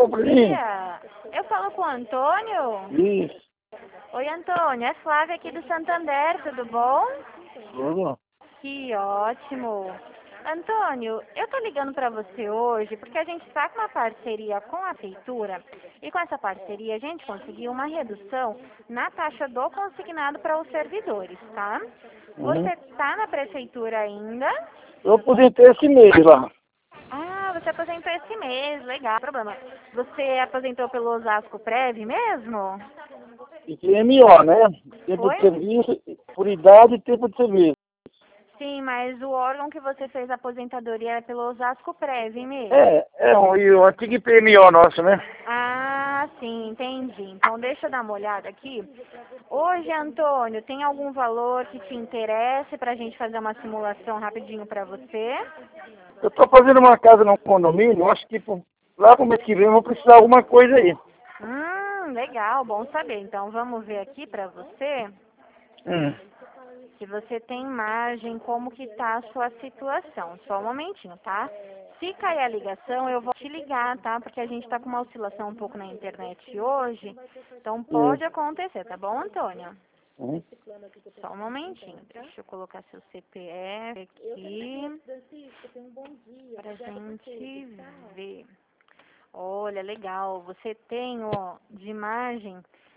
Alô, Bruninho. dia. Eu falo com o Antônio. Isso. Oi, Antônio. É Flávia aqui do Santander, tudo bom? Tudo. Que ótimo. Antônio, eu tô ligando para você hoje porque a gente está com uma parceria com a Prefeitura e com essa parceria a gente conseguiu uma redução na taxa do consignado para os servidores, tá? Você tá na Prefeitura ainda? Eu aposentei esse mês lá. Ah, você aposentou esse mês, legal, problema. Você aposentou pelo Osasco Prev mesmo? E que MO, né? Tempo de Foi? serviço, por idade e tempo de serviço. Sim, mas o órgão que você fez a aposentadoria é pelo Osasco Prev mesmo. E o antigo PMO nosso, né? Ah, sim, entendi. Então deixa eu dar uma olhada aqui. Hoje, Antônio, tem algum valor que te interesse para a gente fazer uma simulação rapidinho para você? Eu tô fazendo uma casa num condomínio, acho que lá pro mês que vem eu vou precisar de alguma coisa aí. Legal, bom saber. Então vamos ver aqui para você. Hum. Se você tem margem, como que tá a sua situação. Só um momentinho, tá? Se cair a ligação, eu vou te ligar, tá? Porque a gente tá com uma oscilação um pouco na internet hoje. Então pode acontecer, tá bom, Antônio? Hum. Só um momentinho. Deixa eu colocar seu CPF aqui pra gente ver. Olha, legal. Você tem, ó, de margem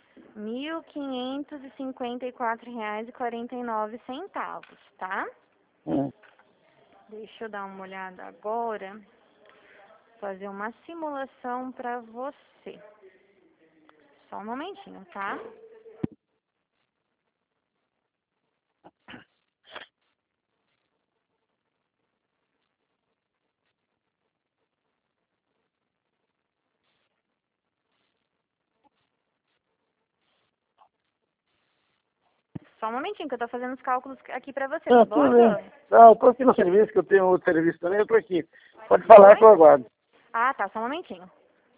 R$ 1.554,49, tá? Hum. Deixa eu dar uma olhada agora, fazer uma simulação para você. Só um momentinho, tá? Só um momentinho que eu tô fazendo os cálculos aqui para você, tá Ah, bom, tudo bem. Antônio? Ah, eu tô aqui no serviço, que eu tenho outro serviço também, eu tô aqui. Pode falar que eu aguardo. Ah, tá, só um momentinho.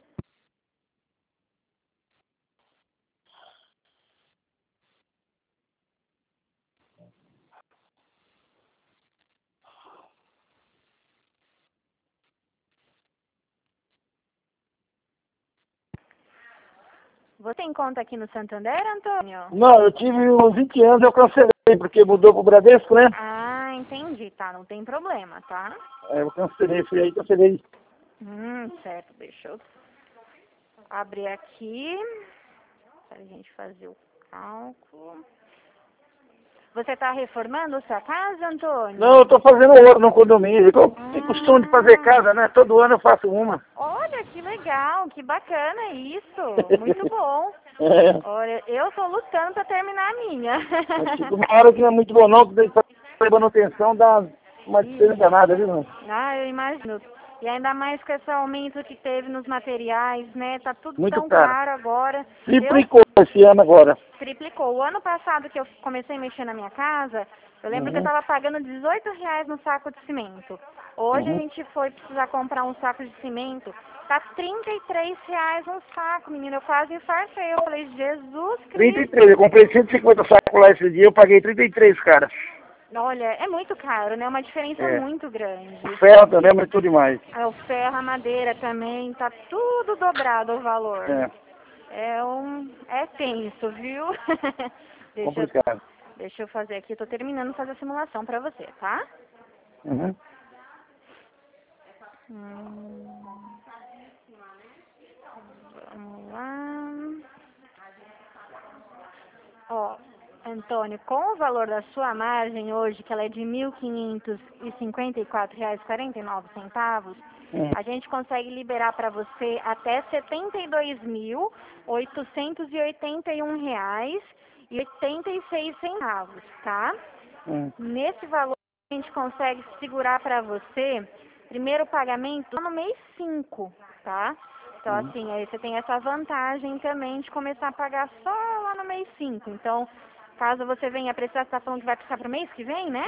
Você tem conta aqui no Santander, Antônio? Não, eu tive uns 20 anos, eu cancelei, porque mudou pro Bradesco, né? Ah, entendi, tá, não tem problema, tá? Aí eu cancelei, fui aí, cancelei. Certo, deixa eu abrir aqui pra gente fazer o cálculo. Você tá reformando sua casa, Antônio? Não, eu tô fazendo ouro no condomínio. Eu tenho costume de fazer Ah, casa, né? Todo ano eu faço uma. olha que legal, que bacana isso, muito bom. É, Olha, eu tô lutando pra terminar a minha. mas chega uma hora que não é muito bom não, que tem que fazer manutenção, dá uma despesa Ixi. danada, viu? Não? Ah, eu imagino. E ainda mais com esse aumento que teve nos materiais, né? Tá tudo Muito tão caro. caro agora. Eu Triplicou esse ano agora. triplicou. O ano passado que eu comecei a mexer na minha casa, eu lembro que eu Uhum, estava pagando R$ 18 no saco de cimento. Hoje a uhum. gente foi precisar comprar um saco de cimento. Tá R$ 33 um saco, menina. Eu quase infartei. Eu falei, Jesus Cristo. 33, eu comprei 150 sacos lá esse dia, eu paguei 33, cara. Olha, é muito caro, né? Uma diferença É. muito grande. O ferro também aumentou demais. Ah, o ferro, a madeira também, tá tudo dobrado o valor. É, É tenso, viu? deixa, eu- complicado. deixa eu fazer aqui, eu tô terminando de fazer a simulação pra você, tá? Uhum. Hum, vamos lá. Ó, Antônio, com o valor da sua margem hoje, que ela é de R$ 1.554,49, Uhum. a gente consegue liberar para você até R$ 72.881,86, tá? Uhum. Nesse valor, a gente consegue segurar para você, primeiro pagamento lá no mês 5, tá? Então, Uhum. assim, aí você tem essa vantagem também de começar a pagar só lá no mês 5. Então, caso você venha precisar, você está falando que vai precisar para o mês que vem, né?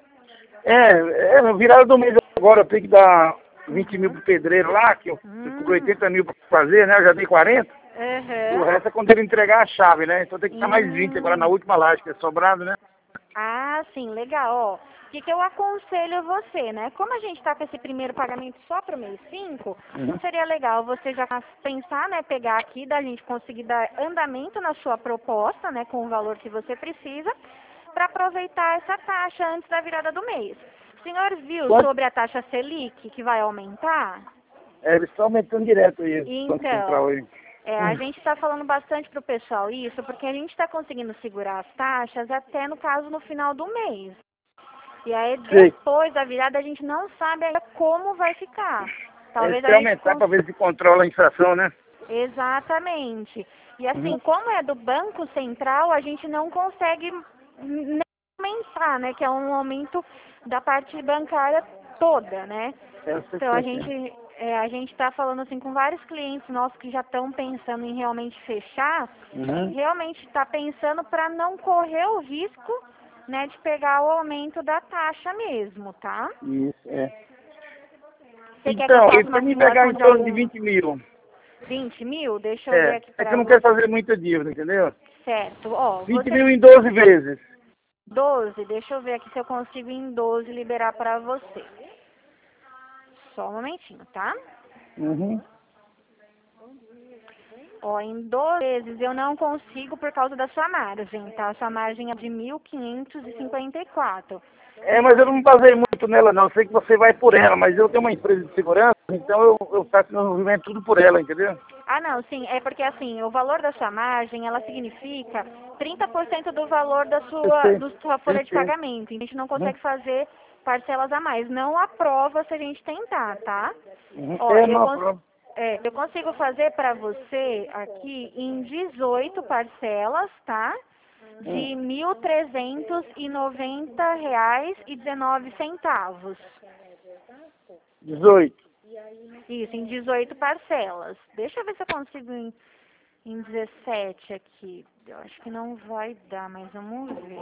No virada do mês agora eu tenho que dar 20 mil Uhum. pro pedreiro lá, que eu com Hum. 80 mil pra fazer, né? Eu já dei 40. E o Uhum. resto é quando ele entregar a chave, né? Então tem que dar mais 20 agora na Hum. última laje, que é sobrado, né? Ah, sim, legal. Ó, O que eu aconselho você, né? Como a gente está com esse primeiro pagamento só para o mês 5, seria legal você já pensar, né? Pegar aqui, da gente conseguir dar andamento na sua proposta, né? Com o valor que você precisa, para aproveitar essa taxa antes da virada do mês. O senhor viu sobre a taxa Selic, que vai aumentar? Eles estão aumentando direto aí. Então, a gente está falando bastante para o pessoal isso, porque a gente está conseguindo segurar as taxas até, no caso, no final do mês. E aí, depois da virada, a gente não sabe ainda como vai ficar. Talvez eles aumentar para ver se controla a inflação, né? Exatamente. E assim, como é do Banco Central, a gente não consegue nem aumentar, né? Que é um aumento da parte bancária toda, né? Então, a gente está falando assim com vários clientes nossos que já estão pensando em realmente fechar, realmente está pensando para não correr o risco, né, de pegar o aumento da taxa mesmo, tá? Isso, Você então, e para me pegar em torno de 20 mil. 20 mil? Deixa eu ver aqui É que eu não quero fazer muita dívida, entendeu? Certo. Ó, 20 mil em 12 vezes. 12? Deixa eu ver aqui se eu consigo em 12 liberar para você. Só um momentinho, tá? Ó, em 12 vezes eu não consigo por causa da sua margem, tá? A sua margem é de 1.554. Mas eu não basei muito nela, não. Eu sei que você vai por ela, mas eu tenho uma empresa de segurança, então eu faço meu movimento tudo por ela, entendeu? Ah, não, sim. É porque, assim, o valor da sua margem, ela significa 30% do valor da sua folha de pagamento. A gente não consegue fazer parcelas a mais. Não aprova se a gente tentar, tá? Ó, eu consigo fazer para você aqui em 18 parcelas, tá? De R$ 1.390,19. 18. Isso, em 18 parcelas. Deixa eu ver se eu consigo em 17 aqui. Eu acho que não vai dar, mas vamos ver.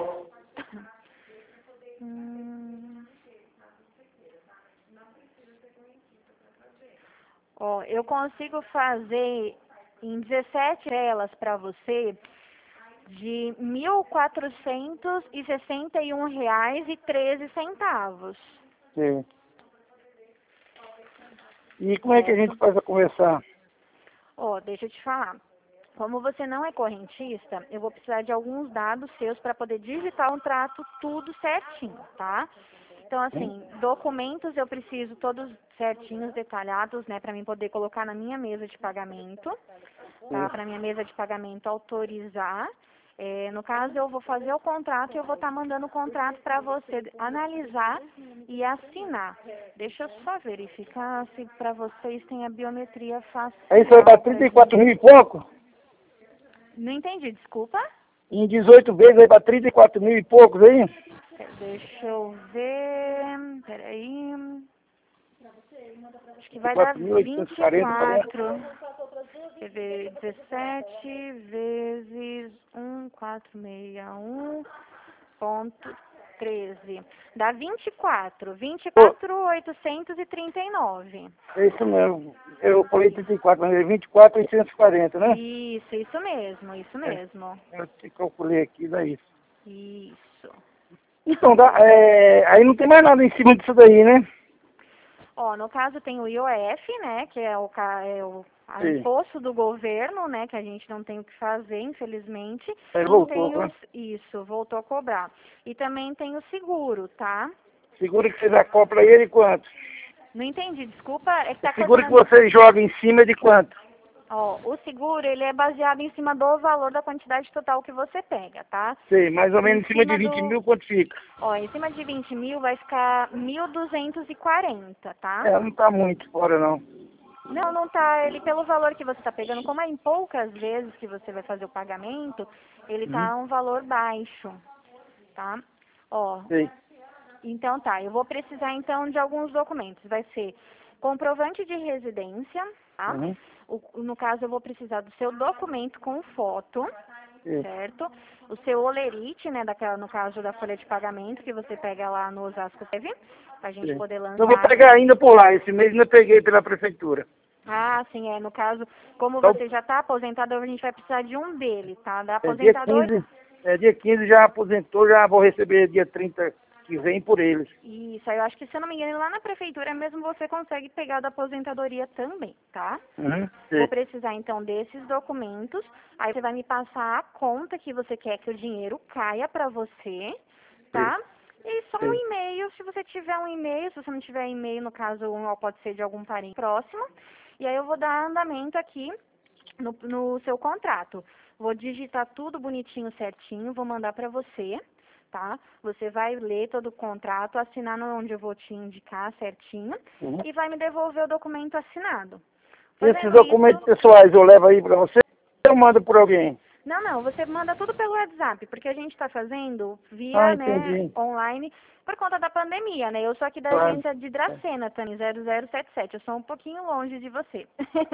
Ó, eu consigo fazer em 17 telas para você de R$ 1.461,13. Sim. E como é que a gente faz a conversar? Ó, deixa eu te falar. Como você não é correntista, eu vou precisar de alguns dados seus para poder digitar o contrato tudo certinho, tá? Então, assim, documentos eu preciso todos certinhos, detalhados, né, para mim poder colocar na minha mesa de pagamento, tá? Para minha mesa de pagamento autorizar. No caso, eu vou fazer o contrato e eu vou estar mandando o contrato para você analisar e assinar. Deixa eu só verificar se para vocês tem a biometria facial. Aí você vai dar 34 mil e pouco? Não entendi, desculpa. Em 18 vezes vai dar 34 mil e poucos aí? Deixa eu ver. Peraí. Acho que vai dar 24. Quer ver? 17 vezes 1461,13. Dá 24. 24.839. É isso mesmo. Eu falei 34, mas é 24.840, né? Isso mesmo, isso mesmo. Eu te calculei aqui, dá isso. Isso. Então, aí não tem mais nada em cima disso daí, né? Ó, no caso tem o IOF, né, que é o imposto do governo, né, que a gente não tem o que fazer, infelizmente. Voltou, Isso, voltou a cobrar. E também tem o seguro, tá? Seguro que você já compra ele quanto? Não entendi, desculpa. O seguro que você joga em cima é de quanto? Ó, o seguro, ele é baseado em cima do valor da quantidade total que você pega, tá? Sei, mais ou menos em cima de 20 mil, quanto fica? Ó, em cima de 20 mil vai ficar 1.240, tá? Não tá muito fora, não. Não tá. Ele, pelo valor que você tá pegando, como é em poucas vezes que você vai fazer o pagamento, ele tá um valor baixo, tá? Ó. Sei. Então tá, eu vou precisar então de alguns documentos. Vai ser comprovante de residência, tá? No caso, eu vou precisar do seu documento com foto, certo? O seu olerite, né, no caso da folha de pagamento, que você pega lá no Osasco Prev, pra gente poder lançar. Eu vou pegar ainda por lá, esse mês eu peguei pela prefeitura. Ah, sim, no caso, como você já está aposentado, a gente vai precisar de um dele, tá? Da aposentadora. Dia 15 já aposentou, já vou receber dia 30 que vêm por eles. Isso, aí eu acho que, se eu não me engano, lá na prefeitura mesmo você consegue pegar da aposentadoria também, tá? Vou precisar, então, desses documentos. Aí você vai me passar a conta que você quer que o dinheiro caia para você, tá? E só um e-mail, se você tiver um e-mail. Se você não tiver e-mail, no caso, pode ser de algum parente próximo. E aí eu vou dar andamento aqui no seu contrato. Vou digitar tudo bonitinho, certinho, vou mandar para você, tá? Você vai ler todo o contrato, assinar onde eu vou te indicar certinho e vai me devolver o documento assinado. Esses documentos pessoais eu levo aí para você ou eu mando por alguém? Não, você manda tudo pelo WhatsApp, porque a gente está fazendo via, né, online, por conta da pandemia, né? Eu sou aqui da agência de Dracena, Tânia, 0077, eu sou um pouquinho longe de você.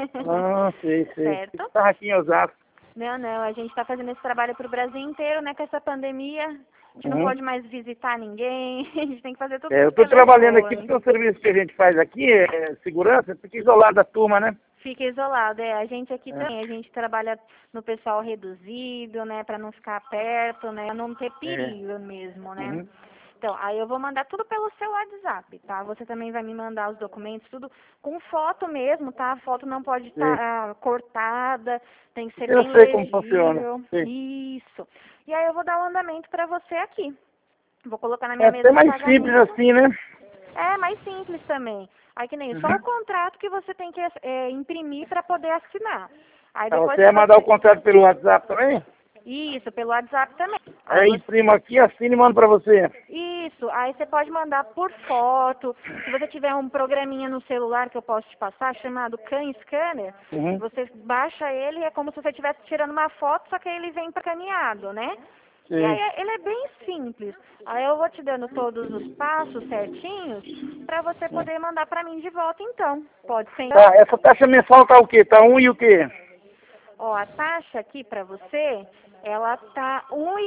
Sei. Certo? Tá aqui em Osasco. Não, a gente está fazendo esse trabalho para o Brasil inteiro, né, com essa pandemia. A gente não pode mais visitar ninguém, a gente tem que fazer tudo. Eu estou trabalhando aqui porque o serviço que a gente faz aqui é segurança, fica isolado da turma, né? Fica isolado, a gente aqui também, a gente trabalha no pessoal reduzido, né, para não ficar perto, né, não ter perigo mesmo, né. Então, aí eu vou mandar tudo pelo seu WhatsApp, tá? Você também vai me mandar os documentos, tudo com foto mesmo, tá? A foto não pode estar cortada, tem que ser bem legível. Eu sei como funciona. Isso. E aí eu vou dar o andamento para você aqui. Vou colocar na minha mesa. É até mais simples assim, né? É, mais simples também. Aí que nem só o contrato que você tem que imprimir para poder assinar. Aí depois você vai mandar o contrato pelo WhatsApp também? Isso, pelo WhatsApp também. Aí imprimo aqui, assino e mando para você. Isso, aí você pode mandar por foto. Se você tiver um programinha no celular que eu posso te passar, chamado Can Scanner, você baixa ele, é como se você estivesse tirando uma foto, só que aí ele vem escaneado, né? E aí ele é bem simples. Aí eu vou te dando todos os passos certinhos para você poder mandar para mim de volta, então. Pode ser? Tá, essa taxa mensal tá o quê? Tá 1 e o quê? Ó, a taxa aqui para você, ela tá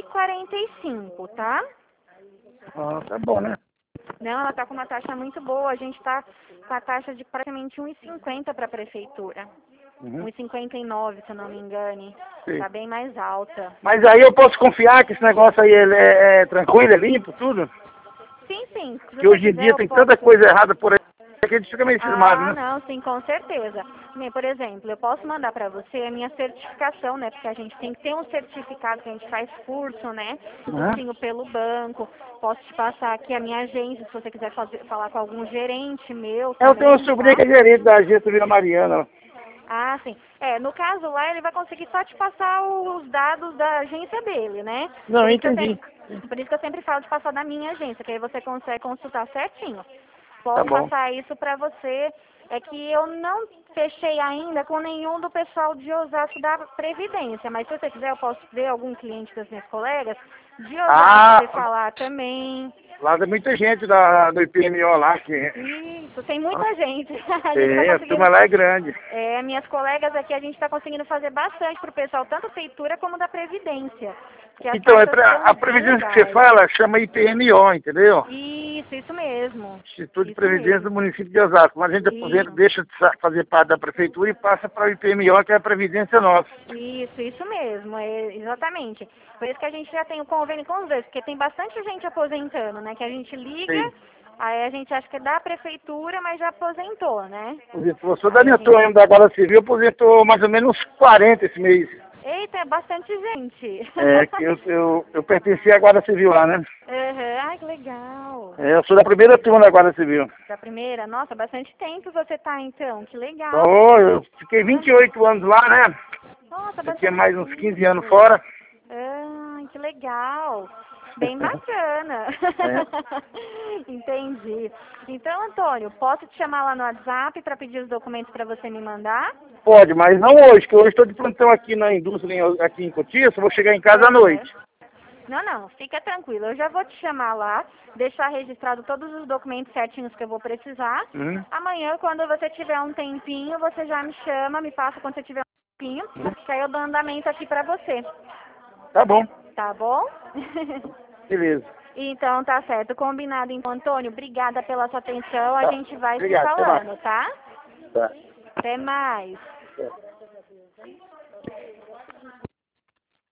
R$1,45, tá? Tá bom, né? Não, ela tá com uma taxa muito boa. A gente tá com a taxa de praticamente R$1,50 para a prefeitura. 1,59, se eu não me engane. Tá bem mais alta. Mas aí eu posso confiar que esse negócio aí é tranquilo, é limpo, tudo? Sim. Porque hoje em dia tem tanta coisa errada por aí que a gente fica meio cismado, né? Não, sim, com certeza. Por exemplo, eu posso mandar para você a minha certificação, né? Porque a gente tem que ter um certificado que a gente faz curso, né? Cursinho pelo banco. Posso te passar aqui a minha agência, se você quiser falar com algum gerente meu também. Eu tenho um sobrinho que é gerente da agência Vila Mariana. Ah, sim. No caso lá, ele vai conseguir só te passar os dados da agência dele, né? Não, entendi. Por isso que eu sempre falo de passar da minha agência, que aí você consegue consultar certinho. Posso passar isso para você. É que eu não fechei ainda com nenhum do pessoal de Osasco da Previdência, mas se você quiser, eu posso ver algum cliente das minhas colegas de Osasco e falar também. Lá tem muita gente do IPMO lá. Isso, tem muita gente. A turma lá é grande. Minhas colegas aqui, a gente está conseguindo fazer bastante para o pessoal, tanto da Prefeitura como da Previdência. Então, a Previdência que você fala chama IPMO, entendeu? Isso mesmo. Instituto de Previdência do município de Osasco. Mas a gente aposenta, deixa de fazer parte da Prefeitura e passa para o IPMO, que é a Previdência nossa. Isso mesmo, exatamente. Por isso que a gente já tem o convênio com os dois, porque tem bastante gente aposentando, né? Que a gente liga, aí a gente acha que é da Prefeitura, mas já aposentou, né? Eu sou da minha turma da Guarda Civil, aposentou mais ou menos uns 40 esse mês. Eita, é bastante gente. Que eu pertenci à Guarda Civil lá, né? Ai, que legal. Eu sou da primeira turma da Guarda Civil. Da primeira? Nossa, bastante tempo você tá, então. Que legal. Eu fiquei 28 anos lá, né? Nossa, eu tinha mais uns 15 anos fora. Que legal. Bem bacana. Entendi. Então, Antônio, posso te chamar lá no WhatsApp para pedir os documentos para você me mandar? Pode, mas não hoje, que hoje estou de plantão aqui na indústria, aqui em Cotia, só vou chegar em casa à noite. Não, fica tranquilo. Eu já vou te chamar lá, deixar registrado todos os documentos certinhos que eu vou precisar. Amanhã, quando você tiver um tempinho, você já me chama, me passa quando você tiver um tempinho, que aí eu dou andamento aqui para você. Tá bom. Tá bom? Beleza. Então, tá certo. Combinado, então, Antônio. Obrigada pela sua atenção. A gente vai se falando, tá? Tá. Até mais.